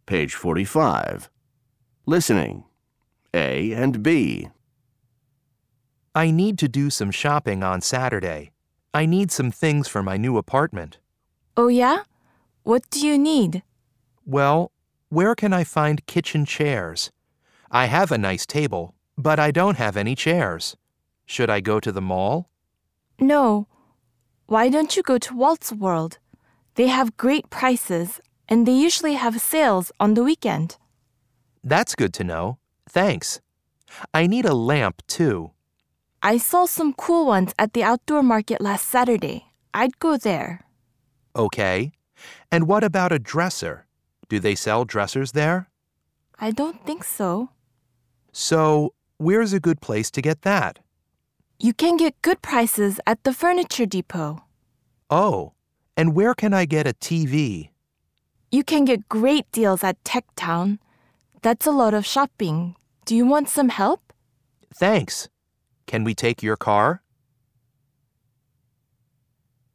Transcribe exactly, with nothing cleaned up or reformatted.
Page forty-five. Listening. A and B. I need to do some shopping on Saturday. I need some things for my new apartment. Oh yeah? What do you need? Well, where can I find kitchen chairs? I have a nice table, but I don't have any chairs. Should I go to the mall? No. Why don't you go to Walt's World? They have great prices, and they usually have sales on the weekend. That's good to know. Thanks. I need a lamp, too. I saw some cool ones at the outdoor market last Saturday. I'd go there. Okay. And what about a dresser? Do they sell dressers there? I don't think so. So, where's a good place to get that? You can get good prices at the Furniture Depot. Oh, and where can I get a T V? You can get great deals at Tech Town. That's a lot of shopping. Do you want some help? Thanks. Can we take your car?